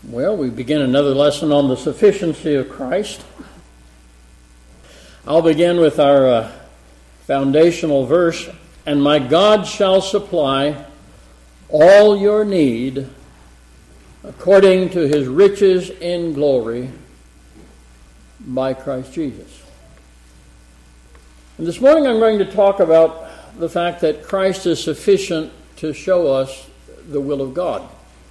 Well, we begin another lesson on the sufficiency of Christ. I'll begin with our foundational verse, "And my God shall supply all your need according to his riches in glory by Christ Jesus." And this morning I'm going to talk about the fact that Christ is sufficient to show us the will of God.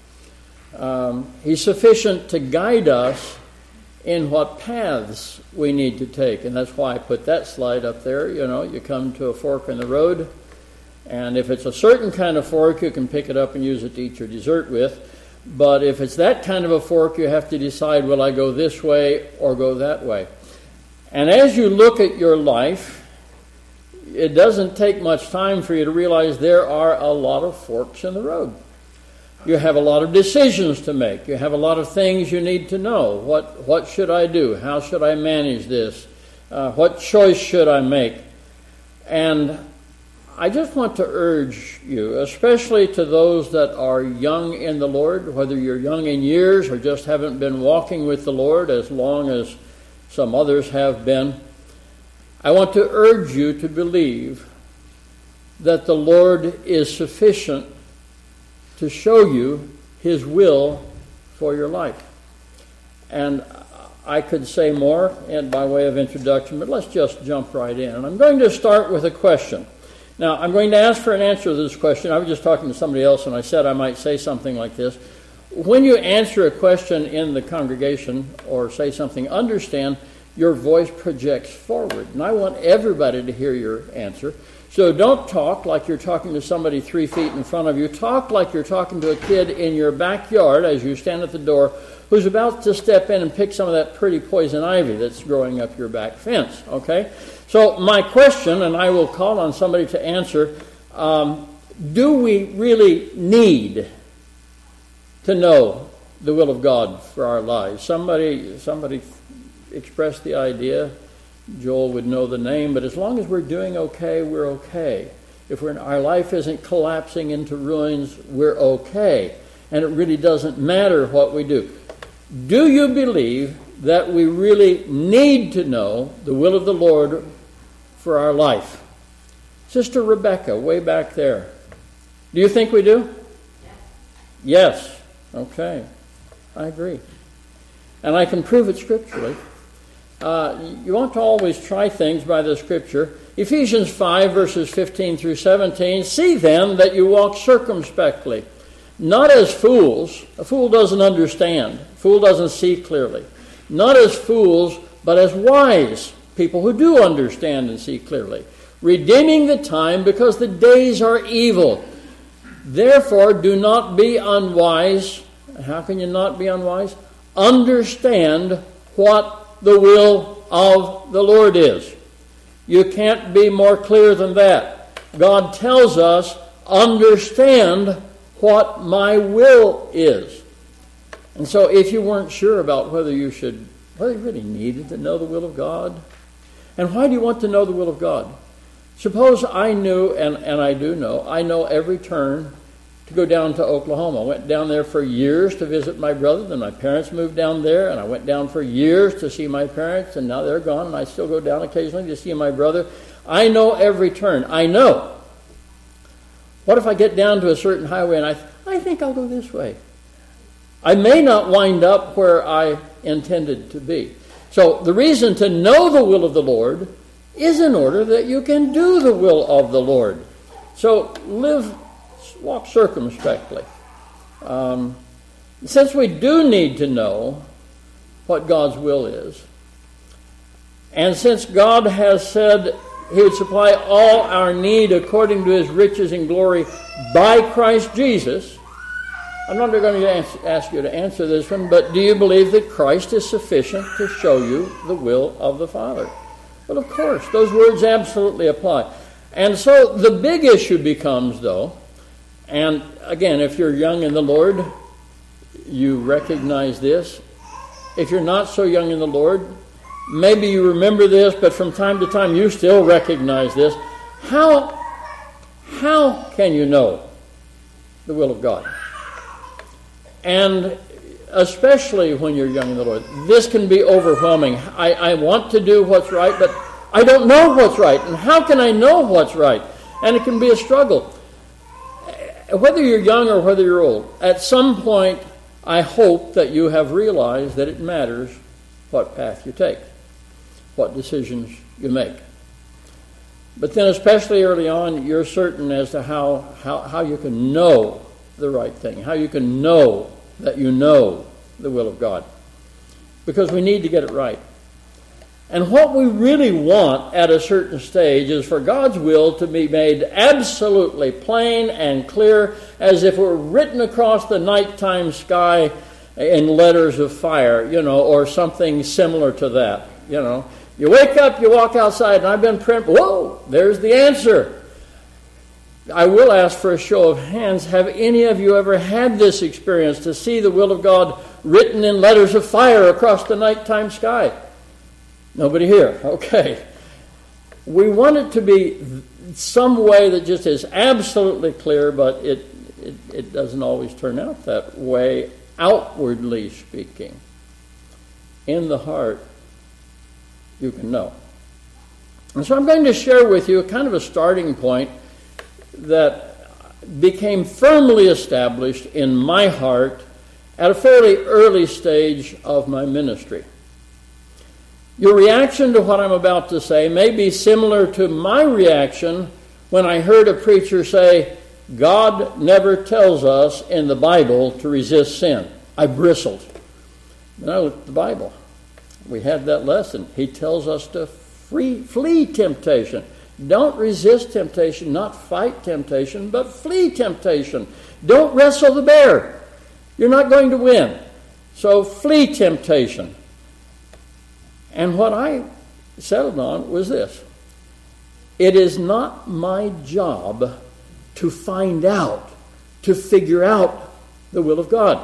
He's sufficient to guide us in what paths we need to take. And that's why I put that slide up there. You know, you come to a fork in the road, and if it's a certain kind of fork, you can pick it up and use it to eat your dessert with. But if it's that kind of a fork, you have to decide, will I go this way or go that way? And as you look at your life, it doesn't take much time for you to realize there are a lot of forks in the road. You have a lot of decisions to make. You have a lot of things you need to know. What should I do? How should I manage this? What choice should I make? And I just want to urge you, especially to those that are young in the Lord, whether you're young in years or just haven't been walking with the Lord as long as some others have been, I want to urge you to believe that the Lord is sufficient to show you his will for your life. And I could say more by way of introduction, but let's just jump right in. And I'm going to start with a question. Now, I'm going to ask for an answer to this question. I was just talking to somebody else, and I said I might say something like this. When you answer a question in the congregation or say something, understand your voice projects forward. And I want everybody to hear your answer. So don't talk like you're talking to somebody 3 feet in front of you. Talk like you're talking to a kid in your backyard as you stand at the door who's about to step in and pick some of that pretty poison ivy that's growing up your back fence, okay? So my question, and I will call on somebody to answer, do we really need to know the will of God for our lives? Somebody expressed the idea. Joel would know the name, but as long as we're doing okay, we're okay. If our life isn't collapsing into ruins, we're okay. And it really doesn't matter what we do. Do you believe that we really need to know the will of the Lord for our life? Sister Rebecca, way back there. Do you think we do? Yes. Okay. I agree. And I can prove it scripturally. You want to always try things by the Scripture. Ephesians 5, verses 15 through 17, "See then that you walk circumspectly, not as fools." A fool doesn't understand. A fool doesn't see clearly. "Not as fools, but as wise people who do understand and see clearly, redeeming the time because the days are evil. Therefore do not be unwise." How can you not be unwise? "Understand what the will of the Lord is." You can't be more clear than that. God tells us, understand what my will is. And so if you weren't sure about whether you really needed to know the will of God, and why do you want to know the will of God? Suppose I knew, and I do know, I know every turn to go down to Oklahoma. I went down there for years to visit my brother. Then my parents moved down there, and I went down for years to see my parents, and now they're gone, and I still go down occasionally to see my brother. I know every turn. I know. What if I get down to a certain highway and I think I'll go this way? I may not wind up where I intended to be. So the reason to know the will of the Lord is in order that you can do the will of the Lord. So walk circumspectly. Since we do need to know what God's will is, and since God has said he would supply all our need according to his riches and glory by Christ Jesus, I'm not going to ask you to answer this one, but do you believe that Christ is sufficient to show you the will of the Father? Well, of course, those words absolutely apply. And so the big issue becomes, though, and again, if you're young in the Lord, you recognize this. If you're not so young in the Lord, maybe you remember this, but from time to time you still recognize this. How can you know the will of God? And especially when you're young in the Lord. This can be overwhelming. I want to do what's right, but I don't know what's right. And how can I know what's right? And it can be a struggle. Whether you're young or whether you're old, at some point, I hope that you have realized that it matters what path you take, what decisions you make. But then, especially early on, you're certain as to how you can know the right thing, how you can know that you know the will of God. Because we need to get it right. And what we really want at a certain stage is for God's will to be made absolutely plain and clear, as if it were written across the nighttime sky in letters of fire, or something similar to that, You wake up, you walk outside, and I've been praying, whoa, there's the answer. I will ask for a show of hands. Have any of you ever had this experience to see the will of God written in letters of fire across the nighttime sky? Nobody here. Okay. We want it to be some way that just is absolutely clear, but it doesn't always turn out that way, outwardly speaking. In the heart, you can know. And so I'm going to share with you a kind of a starting point that became firmly established in my heart at a fairly early stage of my ministry. Your reaction to what I'm about to say may be similar to my reaction when I heard a preacher say, God never tells us in the Bible to resist sin. I bristled. Then I looked at the Bible. We had that lesson. He tells us to flee temptation. Don't resist temptation, not fight temptation, but flee temptation. Don't wrestle the bear. You're not going to win. So flee temptation. And what I settled on was this. It is not my job to find out, to figure out the will of God.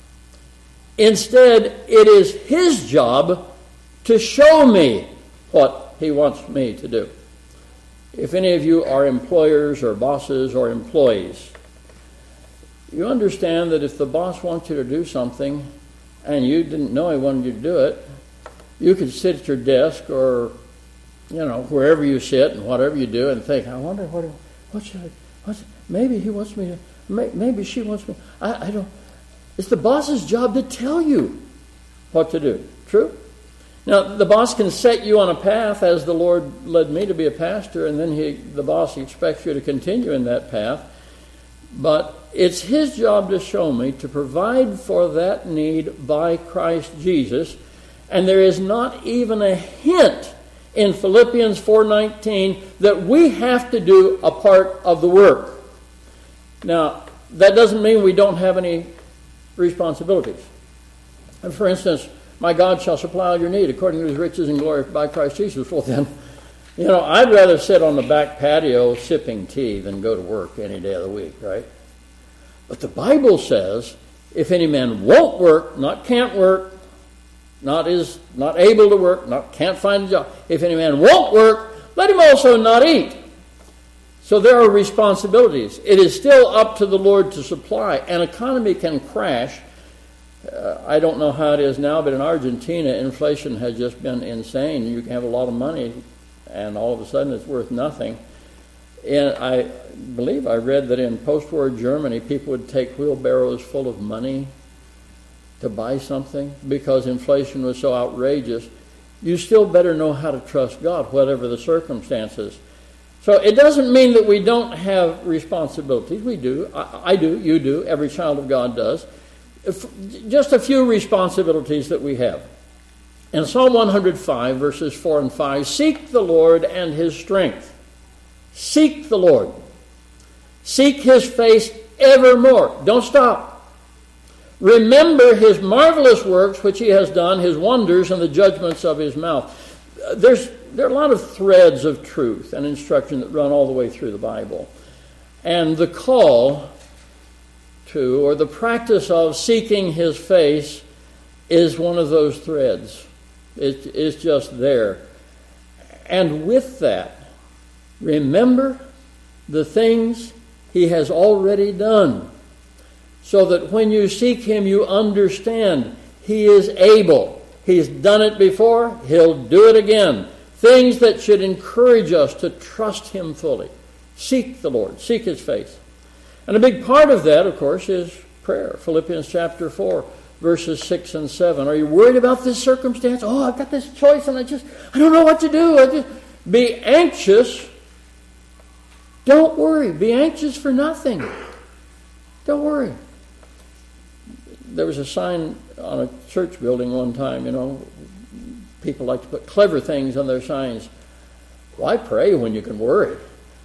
Instead, it is His job to show me what He wants me to do. If any of you are employers or bosses or employees, you understand that if the boss wants you to do something and you didn't know he wanted you to do it, you could sit at your desk or, wherever you sit and whatever you do and think, I wonder what should I, maybe he wants me to, maybe she wants me, I don't. It's the boss's job to tell you what to do. True? Now, the boss can set you on a path, as the Lord led me to be a pastor, and then the boss expects you to continue in that path. But it's his job to show me, to provide for that need by Christ Jesus. And there is not even a hint in Philippians 4:19 that we have to do a part of the work. Now, that doesn't mean we don't have any responsibilities. And for instance, my God shall supply all your need according to His riches and glory by Christ Jesus. Well then, I'd rather sit on the back patio sipping tea than go to work any day of the week, right? But the Bible says, if any man won't work, not can't work, not able to work, not can't find a job, if any man won't work, let him also not eat. So there are responsibilities. It is still up to the Lord to supply. An economy can crash. I don't know how it is now, but in Argentina, inflation has just been insane. You can have a lot of money, and all of a sudden it's worth nothing. And I believe I read that in post-war Germany, people would take wheelbarrows full of money to buy something because inflation was so outrageous. You still better know how to trust God, whatever the circumstances. So it doesn't mean that we don't have responsibilities. We do. I do. You do. Every child of God does. Just a few responsibilities that we have. In Psalm 105, verses 4 and 5, seek the Lord and His strength. Seek the Lord. Seek His face evermore. Don't stop. Remember His marvelous works which He has done, His wonders and the judgments of His mouth. There are a lot of threads of truth and instruction that run all the way through the Bible. And the call to, or the practice of seeking His face is one of those threads. It's just there. And with that, remember the things He has already done. so that when you seek him, you understand he is able. He's done it before. He'll do it again. Things that should encourage us to trust him fully. Seek the Lord. Seek his face. And a big part of that, of course, is prayer. Philippians chapter 4, verses 6 and 7. Are you worried about this circumstance? Oh, I've got this choice and I don't know what to do. Be anxious. Don't worry. Be anxious for nothing. Don't worry. There was a sign on a church building one time, people like to put clever things on their signs. Why pray when you can worry?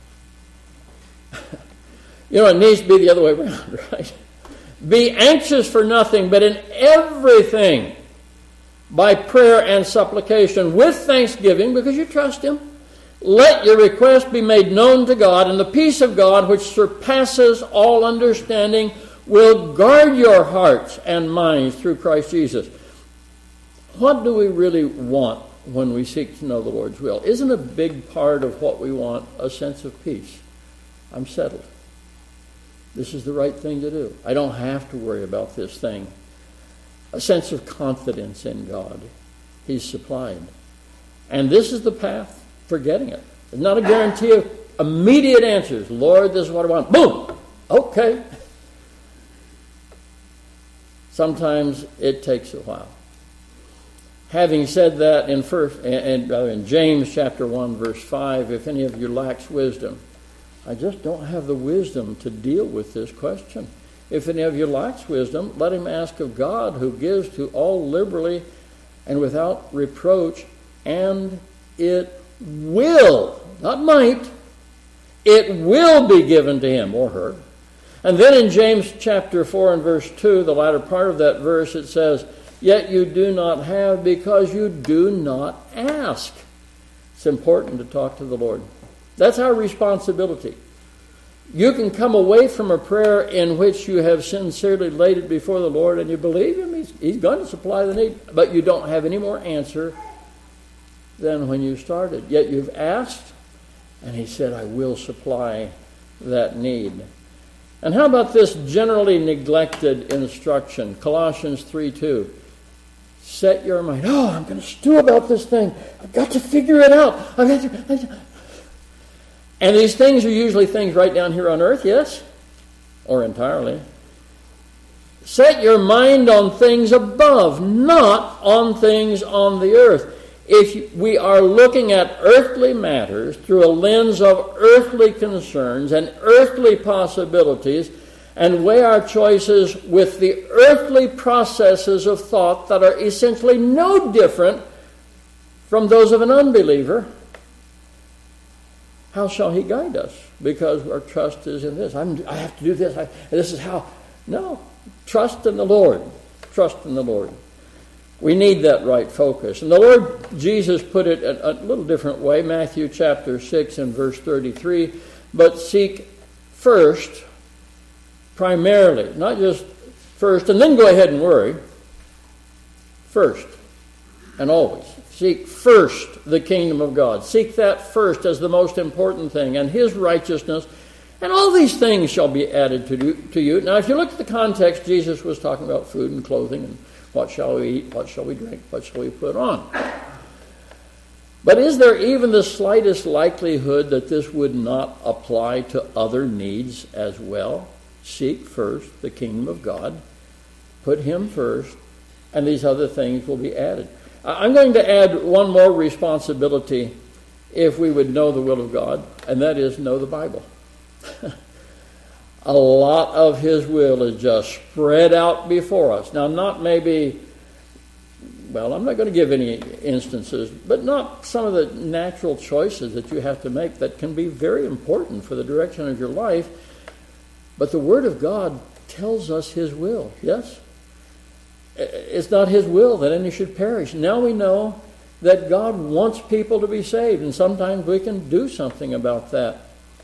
It needs to be the other way around, right? Be anxious for nothing, but in everything, by prayer and supplication, with thanksgiving, because you trust him, let your request be made known to God, and the peace of God, which surpasses all understanding, will guard your hearts and minds through Christ Jesus. What do we really want when we seek to know the Lord's will? Isn't a big part of what we want a sense of peace? I'm settled. This is the right thing to do. I don't have to worry about this thing. A sense of confidence in God. He's supplied. And this is the path for getting it. It's not a guarantee of immediate answers. Lord, this is what I want. Boom! Okay. Sometimes it takes a while. Having said that, in James chapter 1, verse 5, if any of you lacks wisdom, I just don't have the wisdom to deal with this question. If any of you lacks wisdom, let him ask of God, who gives to all liberally and without reproach, and it will, not might, it will be given to him or her. And then in James chapter 4 and verse 2, the latter part of that verse, it says, yet you do not have because you do not ask. It's important to talk to the Lord. That's our responsibility. You can come away from a prayer in which you have sincerely laid it before the Lord and you believe him, he's going to supply the need, but you don't have any more answer than when you started. Yet you've asked, and he said, I will supply that need. And how about this generally neglected instruction? Colossians 3:2. Set your mind. Oh, I'm going to stew about this thing. I've got to figure it out. And these things are usually things right down here on earth, yes? Or entirely. Set your mind on things above, not on things on the earth. If we are looking at earthly matters through a lens of earthly concerns and earthly possibilities, and weigh our choices with the earthly processes of thought that are essentially no different from those of an unbeliever, how shall he guide us? Because our trust is in this. I have to do this. This is how. No. Trust in the Lord. Trust in the Lord. We need that right focus. And the Lord Jesus put it a little different way. Matthew chapter 6 and verse 33. But seek first, primarily, not just first, and then go ahead and worry. First and always. Seek first the kingdom of God. Seek that first as the most important thing, and his righteousness, and all these things shall be added to you. Now, if you look at the context, Jesus was talking about food and clothing, and what shall we eat, what shall we drink, what shall we put on. But is there even the slightest likelihood that this would not apply to other needs as well? Seek first the kingdom of God, put him first, and these other things will be added. I'm going to add one more responsibility if we would know the will of God, and that is know the Bible. A lot of his will is just spread out before us. Now, not maybe, well, I'm not going to give any instances, but not some of the natural choices that you have to make that can be very important for the direction of your life. But the Word of God tells us his will, yes? It's not his will that any should perish. Now we know that God wants people to be saved, and sometimes we can do something about that.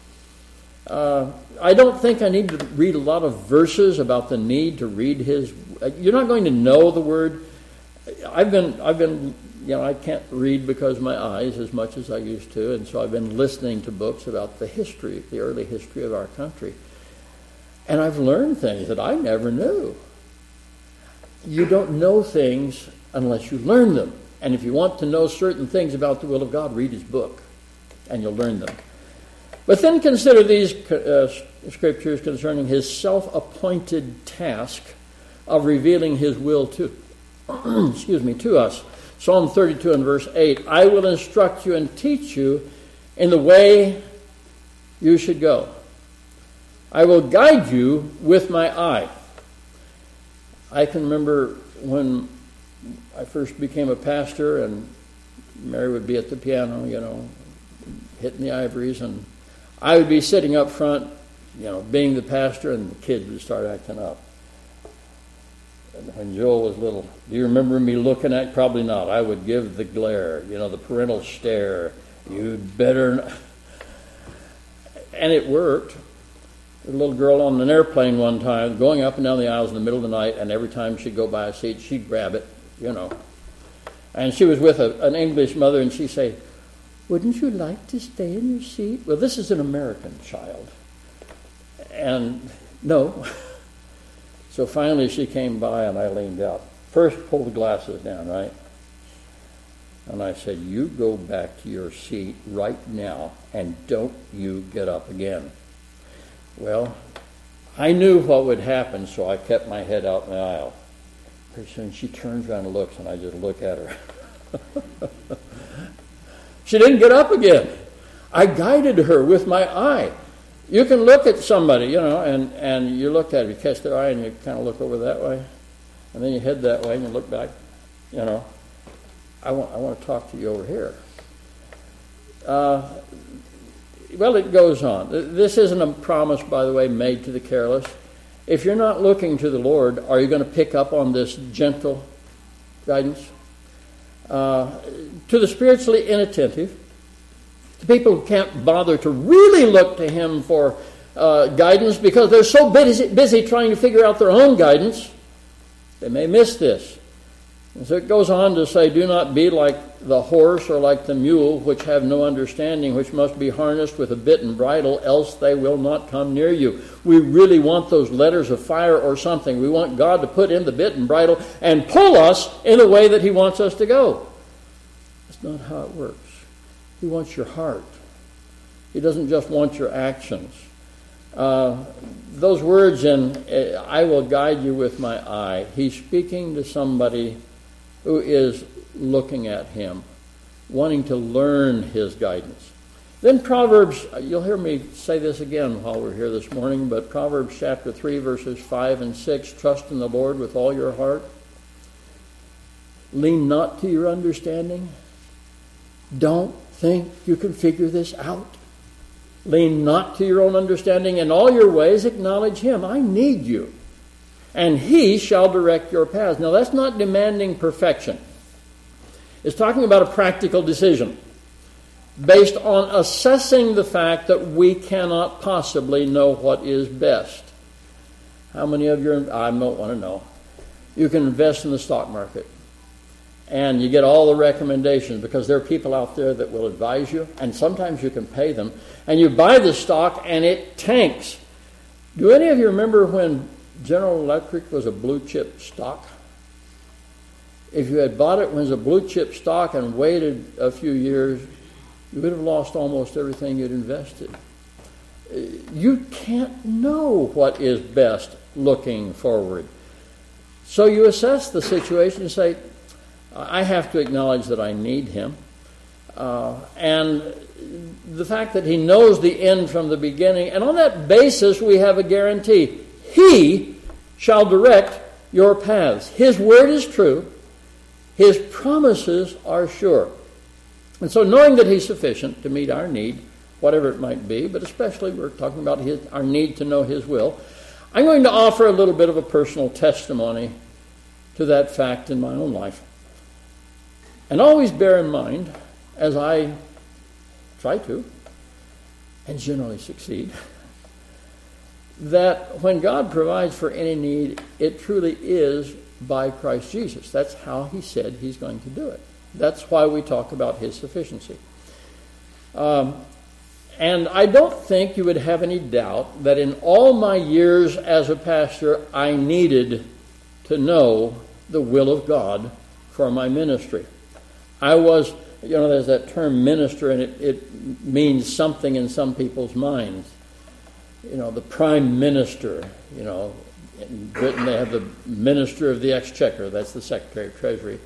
I don't think I need to read a lot of verses about the need to read his. You're not going to know the Word. I've been, I can't read because of my eyes as much as I used to, and so I've been listening to books about the history, the early history of our country. And I've learned things that I never knew. You don't know things unless you learn them. And if you want to know certain things about the will of God, read his book, and you'll learn them. But then consider these scriptures concerning his self-appointed task of revealing his will to us. Psalm 32 and verse 8, I will instruct you and teach you in the way you should go. I will guide you with my eye. I can remember when I first became a pastor and Mary would be at the piano, hitting the ivories, and I would be sitting up front, being the pastor, and the kids would start acting up. And when Joel was little, do you remember me looking at? Probably not. I would give the glare, the parental stare. You'd better not. And it worked. A little girl on an airplane one time, going up and down the aisles in the middle of the night, and every time she'd go by a seat, she'd grab it, And she was with an English mother, and she'd say, wouldn't you like to stay in your seat? Well, this is an American child. And no. So finally she came by, and I leaned out. First, pull the glasses down, right? And I said, you go back to your seat right now, and don't you get up again. Well, I knew what would happen, so I kept my head out in the aisle. Pretty soon she turns around and looks, and I just look at her. She didn't get up again. I guided her with my eye. You can look at somebody, and you look at it, you catch their eye, and you kind of look over that way, and then you head that way, and you look back, I want to talk to you over here. Well, it goes on. This isn't a promise, by the way, made to the careless. If you're not looking to the Lord, are you going to pick up on this gentle guidance? To the spiritually inattentive, to people who can't bother to really look to him for guidance because they're so busy trying to figure out their own guidance, they may miss this. And so it goes on to say, do not be like the horse or like the mule, which have no understanding, which must be harnessed with a bit and bridle, else they will not come near you. We really want those letters of fire or something. We want God to put in the bit and bridle and pull us in the way that he wants us to go. That's not how it works. He wants your heart. He doesn't just want your actions. Those words in, I will guide you with my eye, he's speaking to somebody who is looking at him, wanting to learn his guidance. Then Proverbs, you'll hear me say this again while we're here this morning, but Proverbs chapter 3, verses 5 and 6, trust in the Lord with all your heart. Lean not to your understanding. Don't think you can figure this out. Lean not to your own understanding. In all your ways acknowledge him. I need you. And he shall direct your paths. Now that's not demanding perfection. It's talking about a practical decision based on assessing the fact that we cannot possibly know what is best. How many of you, I don't want to know, you can invest in the stock market and you get all the recommendations because there are people out there that will advise you, and sometimes you can pay them, and you buy the stock and it tanks. Do any of you remember when General Electric was a blue chip stock? If you had bought it when it was a blue chip stock and waited a few years, you would have lost almost everything you'd invested. You can't know what is best looking forward. So you assess the situation and say, I have to acknowledge that I need him. And the fact that he knows the end from the beginning, and on that basis we have a guarantee. He shall direct your paths. His word is true. His promises are sure. And so knowing that he's sufficient to meet our need, whatever it might be, but especially we're talking about our need to know his will, I'm going to offer a little bit of a personal testimony to that fact in my own life. And always bear in mind, as I try to, and generally succeed, that when God provides for any need, it truly is by Christ Jesus. That's how he said he's going to do it. That's why we talk about his sufficiency. And I don't think you would have any doubt that in all my years as a pastor, I needed to know the will of God for my ministry. I was, there's that term minister, and it means something in some people's minds. The prime minister, in Britain they have the minister of the exchequer, that's the secretary of treasury.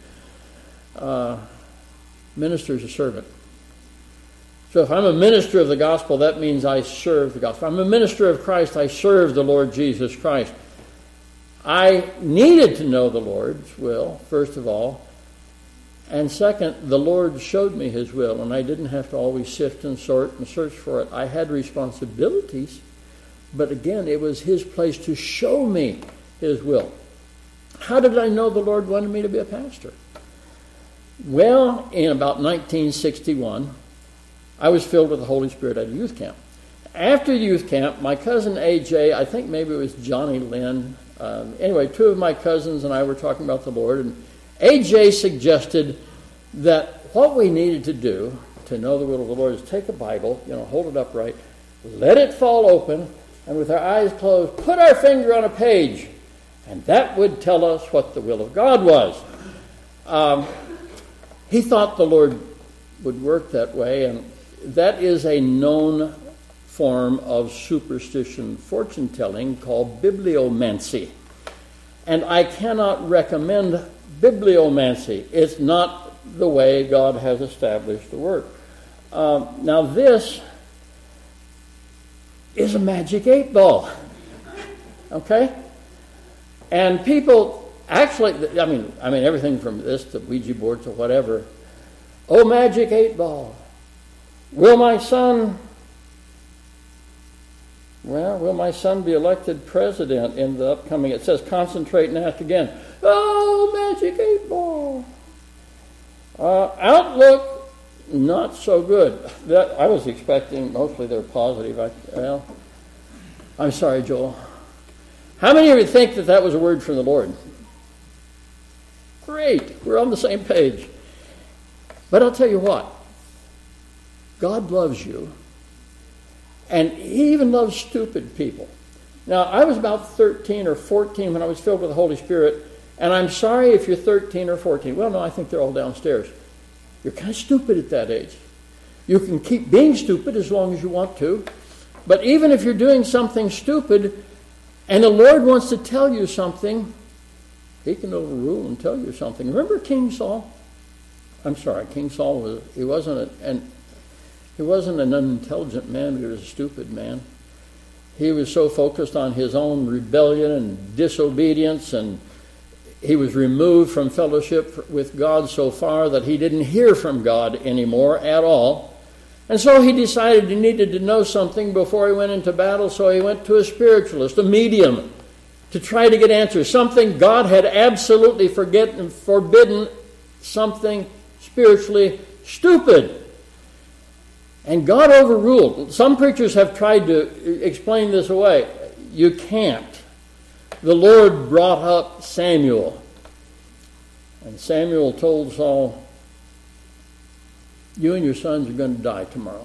Minister is a servant. So if I'm a minister of the gospel, that means I serve the gospel. If I'm a minister of Christ, I serve the Lord Jesus Christ. I needed to know the Lord's will, first of all. And second, the Lord showed me his will, and I didn't have to always sift and sort and search for it. I had responsibilities, but again, it was his place to show me his will. How did I know the Lord wanted me to be a pastor? Well, in about 1961, I was filled with the Holy Spirit at a youth camp. After youth camp, my cousin AJ, I think maybe it was Johnny Lynn, anyway, two of my cousins and I were talking about the Lord, and AJ suggested that what we needed to do to know the will of the Lord is take a Bible, hold it upright, let it fall open, and with our eyes closed, put our finger on a page, and that would tell us what the will of God was. He thought the Lord would work that way, and that is a known form of superstition fortune-telling called bibliomancy. And I cannot recommend bibliomancy. It's not the way God has established the work. Now this is a magic 8-ball. Okay? And people actually, I mean everything from this to Ouija board to whatever. Oh, magic 8-ball. Will my son be elected president in the upcoming, it says concentrate and ask again. Oh, magic 8-ball. Outlook, not so good. That I was expecting, mostly they're positive. I'm sorry, Joel. How many of you think that was a word from the Lord? Great, we're on the same page. But I'll tell you what, God loves you, and he even loves stupid people. Now, I was about 13 or 14 when I was filled with the Holy Spirit, and I'm sorry if you're 13 or 14. Well, no, I think they're all downstairs. You're kind of stupid at that age. You can keep being stupid as long as you want to, but even if you're doing something stupid and the Lord wants to tell you something, he can overrule and tell you something. Remember King Saul? I'm sorry, King Saul wasn't an unintelligent man, but he was a stupid man. He was so focused on his own rebellion and disobedience, and he was removed from fellowship with God so far that he didn't hear from God anymore at all. And so he decided he needed to know something before he went into battle, so he went to a spiritualist, a medium, to try to get answers. Something God had absolutely forbidden, something spiritually stupid. And God overruled. Some preachers have tried to explain this away. You can't. The Lord brought up Samuel. And Samuel told Saul, you and your sons are going to die tomorrow.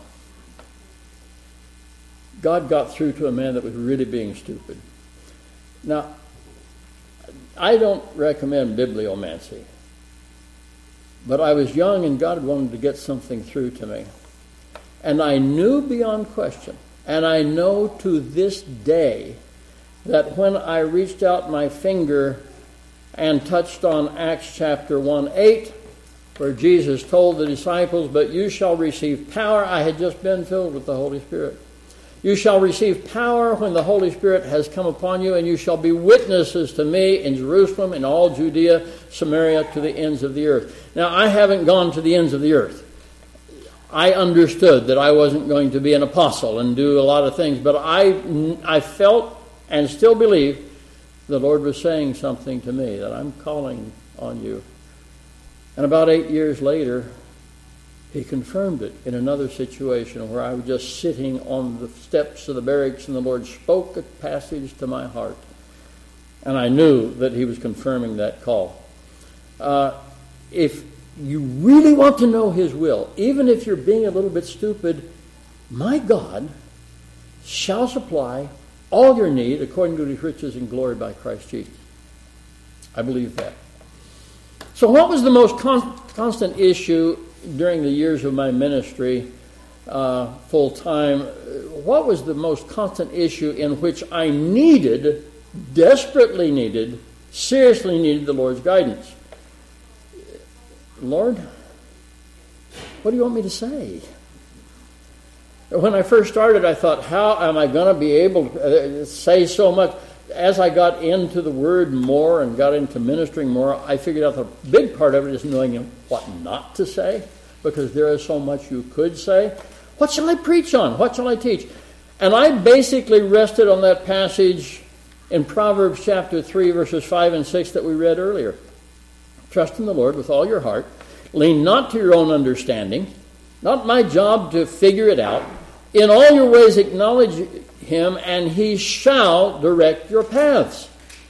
God got through to a man that was really being stupid. Now, I don't recommend bibliomancy. But I was young and God wanted to get something through to me. And I knew beyond question, and I know to this day, that when I reached out my finger and touched on Acts chapter 1:8, where Jesus told the disciples, but you shall receive power. I had just been filled with the Holy Spirit. You shall receive power when the Holy Spirit has come upon you, and you shall be witnesses to me in Jerusalem, in all Judea, Samaria, to the ends of the earth. Now, I haven't gone to the ends of the earth. I understood that I wasn't going to be an apostle and do a lot of things, but I felt and still believe the Lord was saying something to me, that I'm calling on you. And about 8 years later, he confirmed it in another situation where I was just sitting on the steps of the barracks and the Lord spoke a passage to my heart. And I knew that he was confirming that call. If you really want to know his will, even if you're being a little bit stupid, my God shall supply all your need according to his riches and glory by Christ Jesus. I believe that. So what was the most constant issue during the years of my ministry full time? What was the most constant issue in which I needed, desperately needed, seriously needed the Lord's guidance? Lord, what do you want me to say? When I first started, I thought, how am I going to be able to say so much? As I got into the Word more and got into ministering more, I figured out the big part of it is knowing what not to say, because there is so much you could say. What shall I preach on? What shall I teach? And I basically rested on that passage in Proverbs chapter 3, verses 5 and 6 that we read earlier. Trust in the Lord with all your heart. Lean not to your own understanding. Not my job to figure it out. In all your ways acknowledge him, and he shall direct your paths.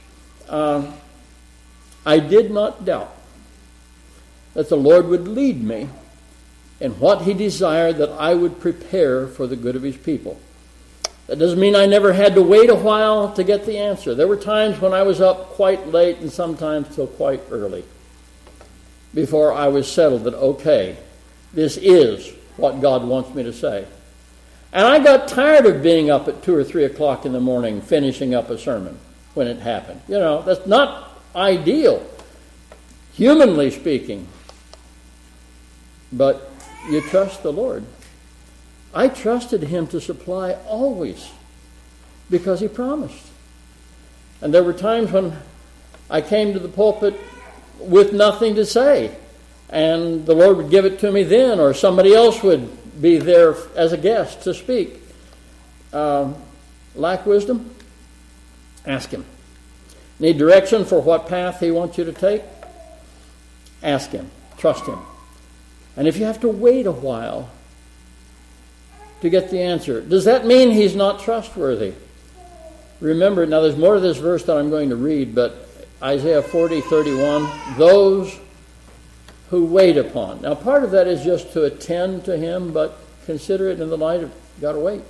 I did not doubt that the Lord would lead me in what he desired that I would prepare for the good of his people. That doesn't mean I never had to wait a while to get the answer. There were times when I was up quite late and sometimes till quite early before I was settled that, okay, this is what God wants me to say. And I got tired of being up at 2 or 3 o'clock in the morning finishing up a sermon when it happened. You know, that's not ideal, humanly speaking. But you trust the Lord. I trusted him to supply always because he promised. And there were times when I came to the pulpit with nothing to say, and the Lord would give it to me then, or somebody else would be there as a guest to speak. Lack wisdom? Ask him. Need direction for what path he wants you to take? Ask him. Trust him. And if you have to wait a while to get the answer, does that mean he's not trustworthy? Remember, now there's more to this verse that I'm going to read, but Isaiah 40:31, those who wait upon. Now part of that is just to attend to him, but consider it in the light of, got to wait.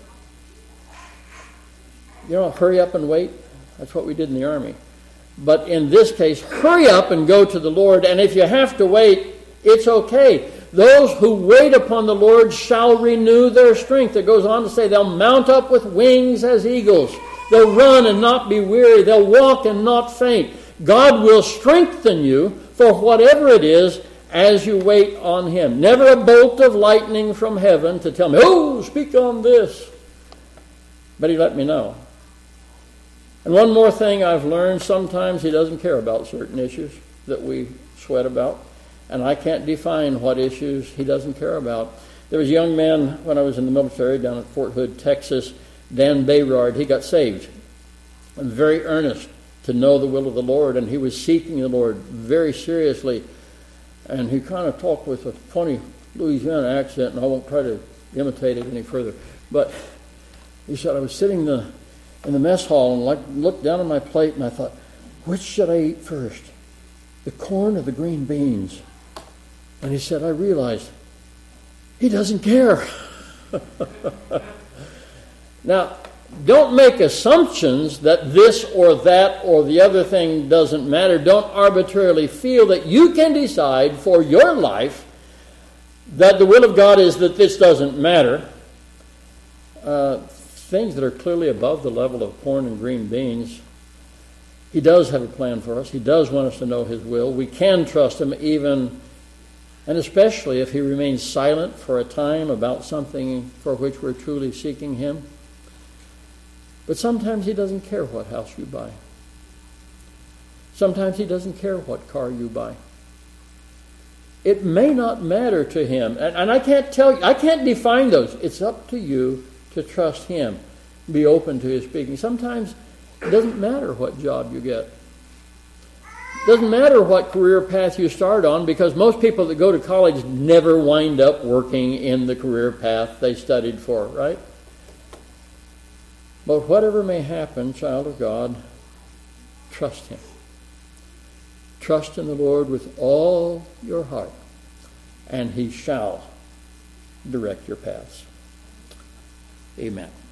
You know, hurry up and wait. That's what we did in the army. But in this case, hurry up and go to the Lord, and if you have to wait, it's okay. Those who wait upon the Lord shall renew their strength. It goes on to say they'll mount up with wings as eagles. They'll run and not be weary. They'll walk and not faint. God will strengthen you for whatever it is as you wait on him. Never a bolt of lightning from heaven to tell me, oh, speak on this. But he let me know. And one more thing I've learned, sometimes he doesn't care about certain issues that we sweat about. And I can't define what issues he doesn't care about. There was a young man when I was in the military down at Fort Hood, Texas, Dan Bayrard. He got saved and very earnest to know the will of the Lord, and he was seeking the Lord very seriously. And he kind of talked with a funny Louisiana accent, and I won't try to imitate it any further. But he said, I was sitting in the mess hall and looked down at my plate, and I thought, which should I eat first, the corn or the green beans? And he said, I realized he doesn't care. Now, don't make assumptions that this or that or the other thing doesn't matter. Don't arbitrarily feel that you can decide for your life that the will of God is that this doesn't matter. Things that are clearly above the level of corn and green beans, he does have a plan for us. He does want us to know his will. We can trust him even, and especially if he remains silent for a time about something for which we're truly seeking him. But sometimes he doesn't care what house you buy. Sometimes he doesn't care what car you buy. It may not matter to him. And I can't tell you, I can't define those. It's up to you to trust him. Be open to his speaking. Sometimes it doesn't matter what job you get. It doesn't matter what career path you start on, because most people that go to college never wind up working in the career path they studied for, right? But whatever may happen, child of God, trust him. Trust in the Lord with all your heart, and he shall direct your paths. Amen.